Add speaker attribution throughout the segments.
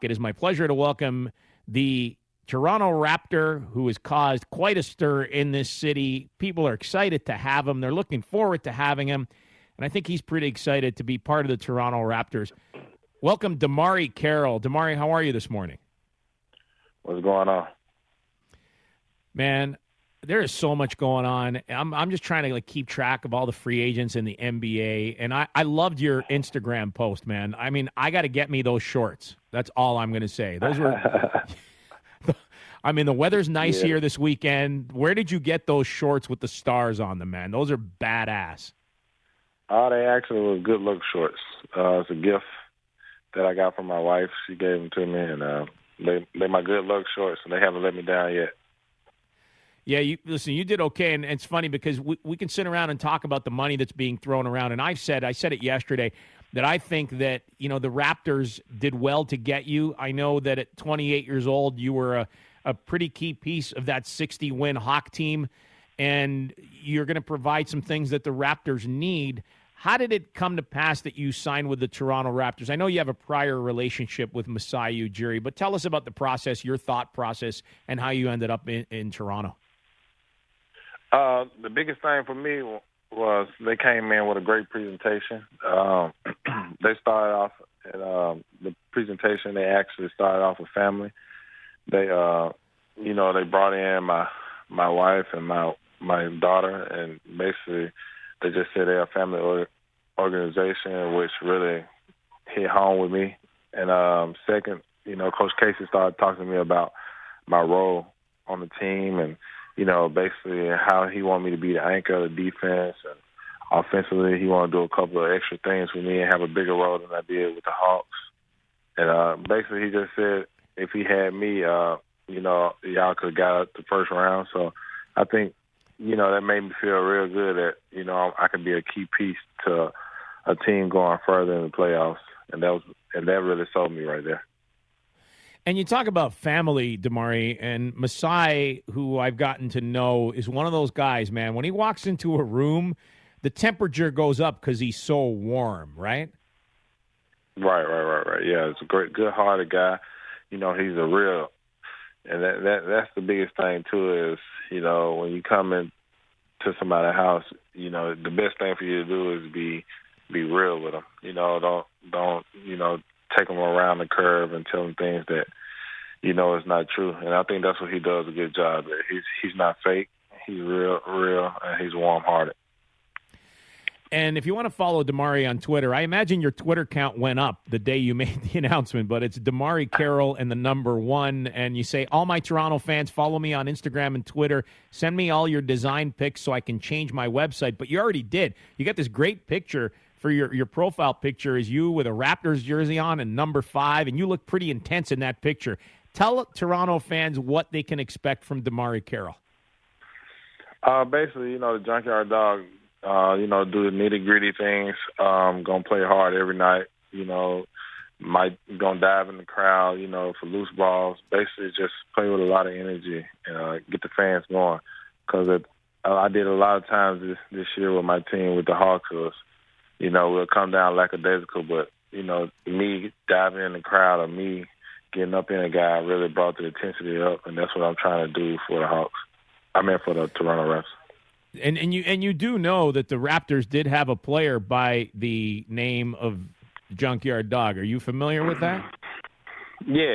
Speaker 1: It is my pleasure to welcome the Toronto Raptor, who has caused quite a stir in this city. People are excited to have him. They're looking forward to having him. And I think he's pretty excited to be part of the Toronto Raptors. Welcome, DeMarre Carroll. DeMarre, how are you this morning?
Speaker 2: What's going on?
Speaker 1: Man, there is so much going on. I'm just trying to keep track of all the free agents in the NBA. And I loved your Instagram post, man. I mean, I got to get me those shorts. That's all I'm going to say. Those were... I mean, the weather's nice here this weekend. Where did you get those shorts with the stars on them, man? Those are badass.
Speaker 2: Oh, they actually were good look shorts. It's a gift that I got from my wife. She gave them to me, and they my good luck shorts, and they haven't let me down yet.
Speaker 1: Yeah, you did okay, and it's funny because we can sit around and talk about the money that's being thrown around, and I said it yesterday, that I think that, the Raptors did well to get you. I know that at 28 years old, you were a pretty key piece of that 60-win Hawk team, and you're going to provide some things that the Raptors need. How did it come to pass that you signed with the Toronto Raptors? I know you have a prior relationship with Masai Ujiri, but tell us about the process, your thought process, and how you ended up in Toronto.
Speaker 2: The biggest thing for me was they came in with a great presentation. They started off at the presentation. They actually started off with family. They, they brought in my wife and my daughter, and basically they just said they're a family organization, which really hit home with me. And second, Coach Casey started talking to me about my role on the team and, basically how he wanted me to be the anchor of the defense. And offensively, he wanted to do a couple of extra things for me and have a bigger role than I did with the Hawks. And basically he just said if he had me, y'all could have got up the first round. So I think, that made me feel real good that, I could be a key piece to a team going further in the playoffs. And that really sold me right there.
Speaker 1: And you talk about family, DeMarre, and Masai, who I've gotten to know, is one of those guys, man. When he walks into a room, the temperature goes up because he's so warm, right?
Speaker 2: Right. Yeah, it's a great, good-hearted guy. He's a real, and that's the biggest thing too. Is when you come into somebody's house, the best thing for you to do is be real with them. Don't take them around the curve and tell them things that is not true. And I think that's what he does a good job at. He's not fake. He's real, and he's warm-hearted.
Speaker 1: And if you want to follow DeMarre on Twitter, I imagine your Twitter count went up the day you made the announcement, but it's DeMarre Carroll and the number 1. And you say, all my Toronto fans, follow me on Instagram and Twitter. Send me all your design pics so I can change my website. But you already did. You got this great picture for your profile picture is you with a Raptors jersey on and number 5, and you look pretty intense in that picture. Tell Toronto fans what they can expect from DeMarre Carroll.
Speaker 2: Basically, the Junkyard Dog, do the nitty-gritty things, gonna play hard every night, might gonna dive in the crowd, for loose balls. Basically just play with a lot of energy and get the fans going. Because I did a lot of times this year with my team with the Hawks. We'll come down lackadaisical, but, me diving in the crowd or me getting up in a guy really brought the intensity up, and that's what I'm trying to do for the Hawks. For the Toronto Raptors.
Speaker 1: And you do know that the Raptors did have a player by the name of Junkyard Dog. Are you familiar with that?
Speaker 2: Yeah.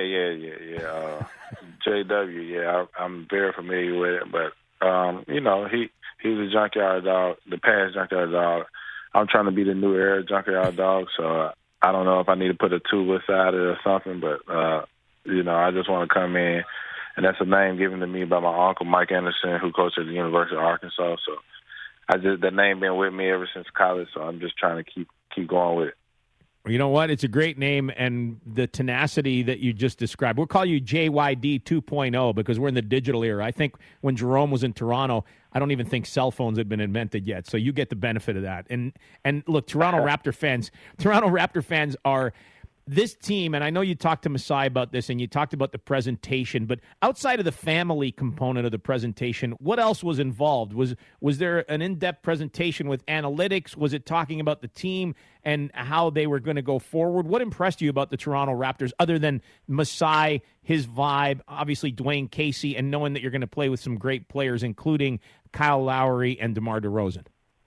Speaker 2: JW, yeah, I'm very familiar with it. But, he was a Junkyard Dog, the past Junkyard Dog. I'm trying to be the new era Junkyard Dog, so I don't know if I need to put a 2 beside it or something, but, I just want to come in. And that's a name given to me by my uncle, Mike Anderson, who coached at the University of Arkansas. So that name been with me ever since college, so I'm just trying to keep going with it.
Speaker 1: You know what? It's a great name, and the tenacity that you just described. We'll call you JYD 2.0 because we're in the digital era. I think when Jerome was in Toronto, I don't even think cell phones had been invented yet, so you get the benefit of that. And look, Toronto Raptor fans are this team, and I know you talked to Masai about this, and you talked about the presentation, but outside of the family component of the presentation, what else was involved? Was there an in-depth presentation with analytics? Was it talking about the team and how they were going to go forward? What impressed you about the Toronto Raptors, other than Masai, his vibe, obviously Dwayne Casey, and knowing that you're going to play with some great players, including Kyle Lowry and DeMar DeRozan?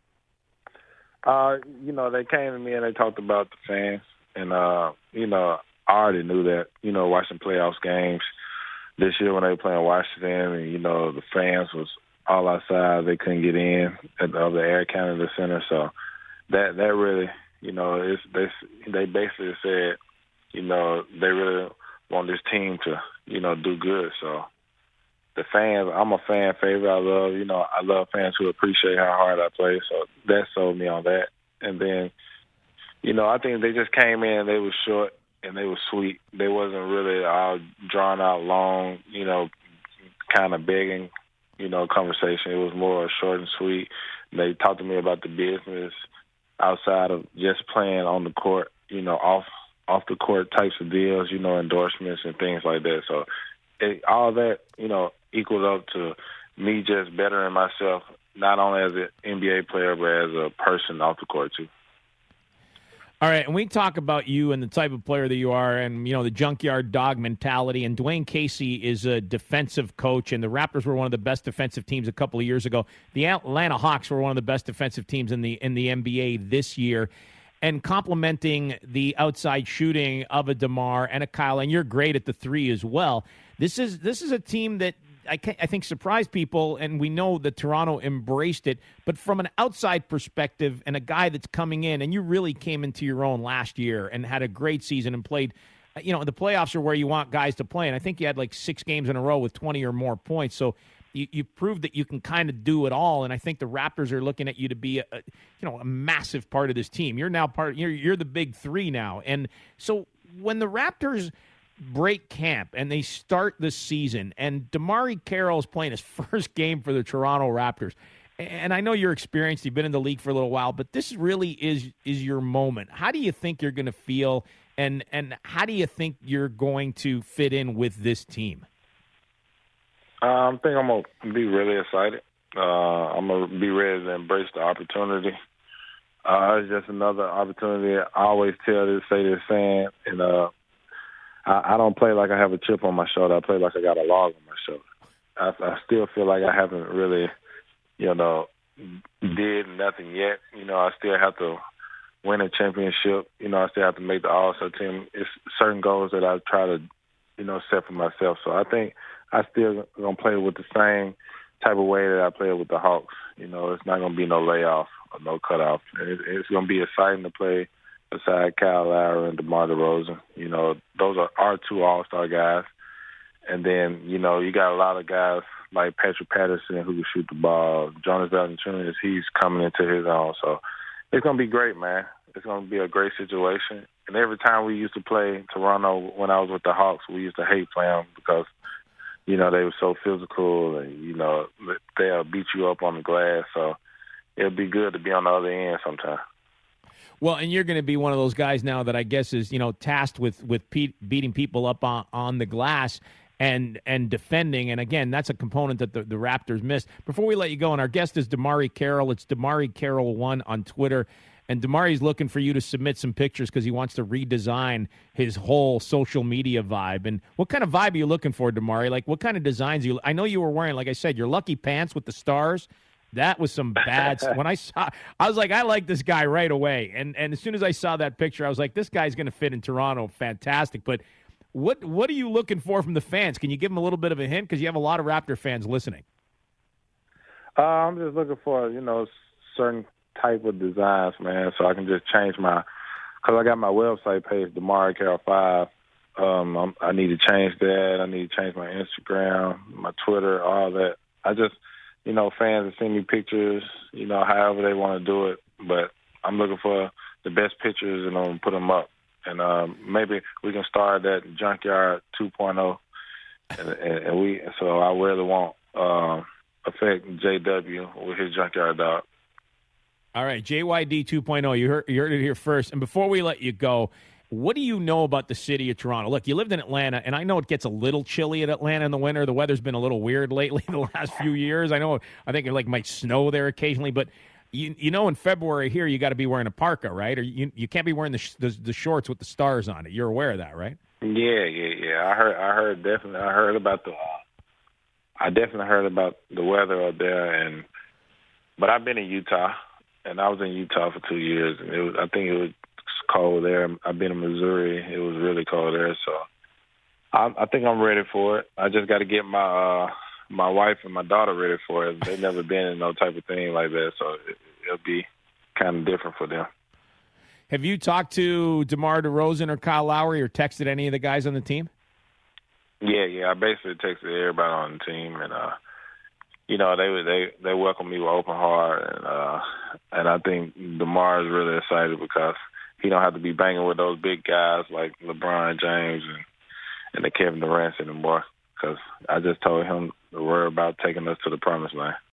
Speaker 2: They came to me and they talked about the fans. And, I already knew that, watching playoffs games this year when they were playing Washington and, the fans was all outside. They couldn't get in at the other Air Canada Center. So that really, they basically said, they really want this team to, do good. So the fans, I'm a fan favorite. I love fans who appreciate how hard I play. So that sold me on that. And then, I think they just came in, they were short, and they were sweet. They wasn't really all drawn out long, kind of begging, conversation. It was more short and sweet. They talked to me about the business outside of just playing on the court, off the court types of deals, endorsements and things like that. So all that, equaled up to me just bettering myself, not only as an NBA player, but as a person off the court too.
Speaker 1: All right, and we talk about you and the type of player that you are and, the junkyard dog mentality. And Dwayne Casey is a defensive coach, and the Raptors were one of the best defensive teams a couple of years ago. The Atlanta Hawks were one of the best defensive teams in the NBA this year. And complimenting the outside shooting of a DeMar and a Kyle, and you're great at the three as well. This is a team that I think surprised people, and we know that Toronto embraced it. But from an outside perspective, and a guy that's coming in, and you really came into your own last year and had a great season and played. The playoffs are where you want guys to play, and I think you had like 6 games in a row with 20 or more points. So you proved that you can kind of do it all, and I think the Raptors are looking at you to be a massive part of this team. You're now you're the big three now, and so when the Raptors break camp and they start the season, and DeMarre Carroll is playing his first game for the Toronto Raptors. And I know you're experienced, you've been in the league for a little while, but this really is your moment. How do you think you're going to feel, and how do you think you're going to fit in with this team?
Speaker 2: I think I'm going to be really excited. I'm going to be ready to embrace the opportunity. It's just another opportunity. I always say this saying, and I don't play like I have a chip on my shoulder. I play like I got a log on my shoulder. I still feel like I haven't really, did nothing yet. I still have to win a championship. I still have to make the All-Star team. It's certain goals that I try to, set for myself. So I think I still going to play with the same type of way that I played with the Hawks. It's not going to be no layoff or no cutoff. It's going to be exciting to play beside Kyle Lowry and DeMar DeRozan. Those are our 2 all-star guys. And then, you got a lot of guys like Patrick Patterson who can shoot the ball. Jonas Valanciunas, he's coming into his own. So it's going to be great, man. It's going to be a great situation. And every time we used to play Toronto when I was with the Hawks, we used to hate playing them because, they were so physical and, they'll beat you up on the glass. So it'll be good to be on the other end sometime.
Speaker 1: Well, and you're going to be one of those guys now that I guess is, tasked with beating people up on the glass and defending. And, again, that's a component that the Raptors missed. Before we let you go, and our guest is DeMarre Carroll. It's DeMarre Carroll1 on Twitter. And DeMarre's looking for you to submit some pictures because he wants to redesign his whole social media vibe. And what kind of vibe are you looking for, DeMarre? Like, what kind of designs I know you were wearing, like I said, your lucky pants with the stars. That was some bad stuff. When I was like, I like this guy right away. And as soon as I saw that picture, I was like, this guy's going to fit in Toronto. Fantastic. But what are you looking for from the fans? Can you give them a little bit of a hint? Because you have a lot of Raptor fans listening.
Speaker 2: I'm just looking for, certain type of designs, man, so I can just change because I got my website page, DeMarre Carroll 5. I need to change that. I need to change my Instagram, my Twitter, all that. I just, fans will send me pictures, however they want to do it. But I'm looking for the best pictures and I'm going to put them up. And maybe we can start that Junkyard 2.0. So I really want affect JW with his Junkyard dog.
Speaker 1: All right, JYD 2.0. You heard it here first. And before we let you go, What do you know about the city of Toronto? Look, you lived in Atlanta, and I know it gets a little chilly at Atlanta in the winter. The weather's been a little weird lately the last few years. I think it might snow there occasionally, but you know in February here you got to be wearing a parka, right? Or you can't be wearing the shorts with the stars on it. You're aware of that, right?
Speaker 2: Yeah. I heard about I definitely heard about the weather up there, but I've been in Utah, and I was in Utah for 2 years, and I think it was cold there. I've been in Missouri. It was really cold there, so I think I'm ready for it. I just got to get my wife and my daughter ready for it. They've never been in no type of thing like that, so it'll be kind of different for them.
Speaker 1: Have you talked to DeMar DeRozan or Kyle Lowry or texted any of the guys on the team?
Speaker 2: Yeah. I basically texted everybody on the team, and they welcome me with open heart, and I think DeMar is really excited because he don't have to be banging with those big guys like LeBron James and the Kevin Durant anymore. Because I just told him to worry about taking us to the promised land.